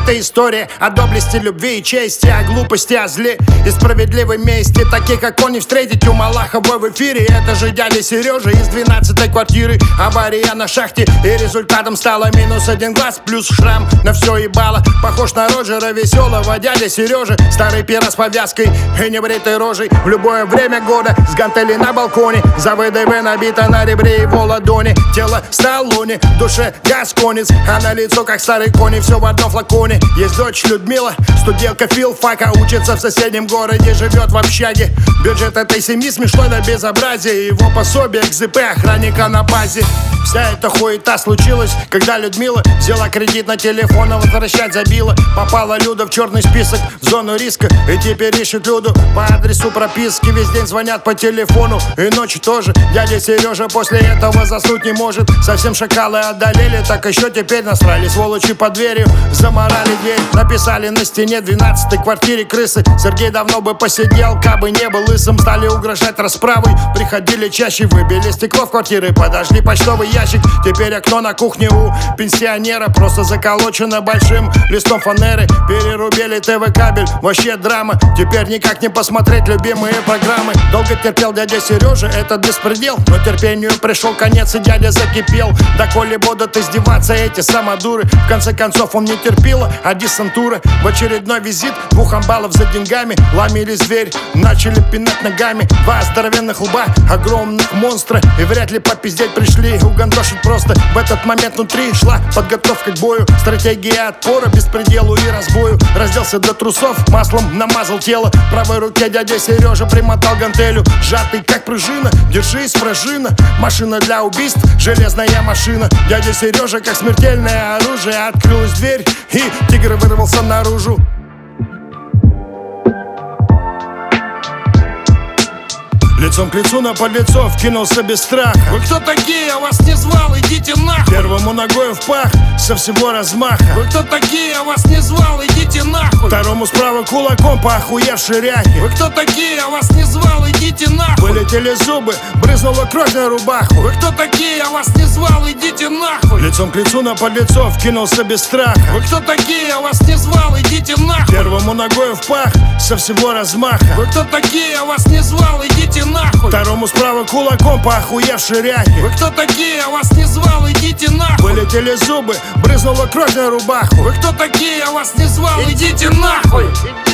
Это история о доблести, любви и чести, о глупости, о зле и справедливой мести. Таких, как он, не встретить у Малаховой в эфире. Это же дядя Сережа из 12-й квартиры. Авария на шахте, и результатом стало -1 глаз плюс шрам на все ебало. Похож на Роджера веселого дядя Сережа. Старый пера с повязкой и небритой рожей. В любое время года с гантелей на балконе. За ВДВ набито на ребре его ладони. Тело Сталлоне, в душе гасконец, а на лицо как старый кони, все в одном флаконе. Есть дочь Людмила, студентка филфака, учится в соседнем городе, живет в общаге. Бюджет этой семьи смешной до безобразия. Его пособие к ЗП охранника на базе. Вся эта хуета случилась, когда Людмила взяла кредит на телефон, а возвращать забила. Попала Люда в черный список, в зону риска, и теперь ищет Люду по адресу прописки. Весь день звонят по телефону, и ночью тоже. Дядя Сережа после этого заснуть не может. Совсем шакалы одолели, так еще теперь насрали сволочи под дверью, заморали дверь. Написали на стене: 12-й квартире крысы. Сергей давно бы посидел, кабы не был лысым. Стали угрожать расправой, приходили чаще, выбили стекло в квартиры, подожгли почтовый ящик. Теперь окно на кухне у пенсионера просто заколочено большим листом фанеры. Перерубили ТВ-кабель, вообще драма. Теперь никак не посмотреть любимые программы. Долго терпел дядя Сережа этот беспредел, но терпению пришел конец, и дядя закипел. Доколе будут издеваться эти самодуры? В конце концов он не терпила, а десантура. В очередной визит 2 амбалов за деньгами ломились в дверь, начали пинать ногами. 2 здоровенных лба, огромных монстра, и вряд ли попиздеть пришли, угандошить просто. В этот момент внутри шла подготовка к бою, стратегия отпора беспределу и разбою. Разделся до трусов, маслом намазал тело. В правой руке дядя Сережа примотал гантелю, сжатый как пружина. Держись, пружина, машина для убийств, железная машина. Дядя Сережа как смертельное оружие. Открылась дверь, и тигр вырвался наружу. Лицом к лицу на подлецов кинулся без страха. Вы кто такие? Я вас не звал, идите нахуй. Первому ногой в пах со всего размаха. Вы кто такие? Я вас не звал, идите нахуй. Второму справа кулаком по охуевшей ряхе. Вы кто такие? Я вас не звал, идите нахуй. Вылетели зубы, брызнула кровь на рубаху. Вы кто такие? Я вас не звал, идите нахуй. Лицом к лицу на подлецов кинулся без страха. Вы кто такие? Я вас не звал, идите нахуй. Первому ногой в пах со всего размаха. Вы кто такие? Я вас не звал, идите нахуй. Второму справа кулаком по охуевшей ряхе. Вы кто такие? Я вас не звал, идите нахуй. Вылетели зубы, брызнула кровь на рубаху. Вы кто такие? Я вас не звал, идите нахуй.